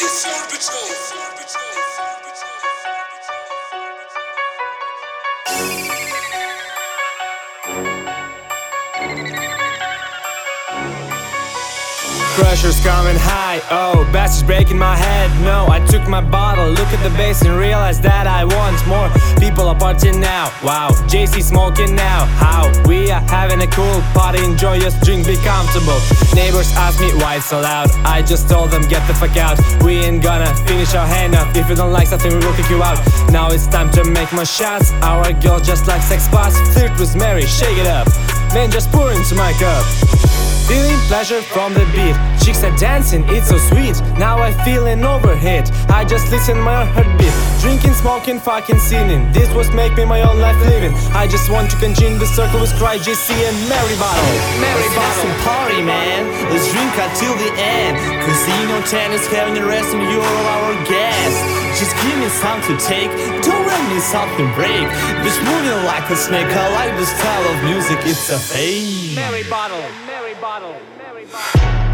Pressure's coming high, oh, bass is breaking my head. No, I took my bottle, look at the bass and realized that I want more. People are partying now, wow, JC smoking now. How? We are having a cool party, enjoy, just drink, be comfortable. Neighbors ask me why it's so loud, I just told them get the fuck out. We ain't gonna finish our hand up, if you don't like something we will kick you out. Now it's time to make more shots, our girl just like sex bots. Flirt with Mary, shake it up, man just pour into my cup. Feeling pleasure from the beat, chicks are dancing, it's so sweet. Now I feel an overhead, I just listen my heartbeat. Drinking, smoking, fucking sinning, this was make me my own life living. I just want to continue the circle with Cry, JC and Mary Bottle. Mary Let's Bottle. have some party, man, let's drink until the end. Casino, tennis, having the rest and you're all our guests. Just give me something to take, don't let me something break. Bitch moving like a snake, I like the style of music, it's a fade. Mary Bottle, Mary Bottle, Mary Bottle.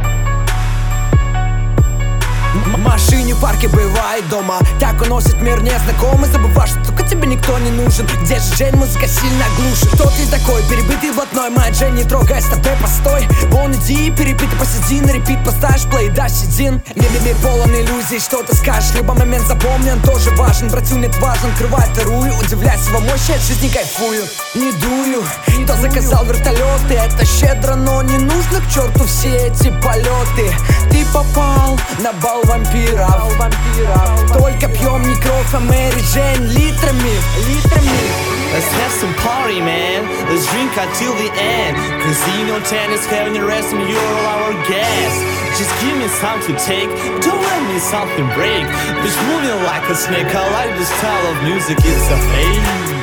В машине, в парке, бывает дома. Так уносит мир незнакомый. Забываешь, что только тебе никто не нужен. Где же Джейн, музыка сильно глушит. Кто ты такой, перебитый блатной? Моя Джейн, не трогай, стопе, постой. Вон иди, перебитый, посиди, на репит поставишь, плей, дашь один. Мир полон иллюзий, что ты скажешь. Любой момент запомни, он тоже важен. Братью нет важен, крывай вторую. Удивляйся его мощи, от жизни кайфую. Не дую, кто заказал вертолеты. Это щедро, но не нужно к черту все эти полеты. Ты попал на бал вампиров. Только пьем не кровь, а Мэри Джейн литрами. Let's have some party, man, let's drink until the end. Casino, tennis, having the rest and you're all our guests. Just give me something to take, don't let me something break. Bitch moving like a snake, I like the style of music, it's a fade.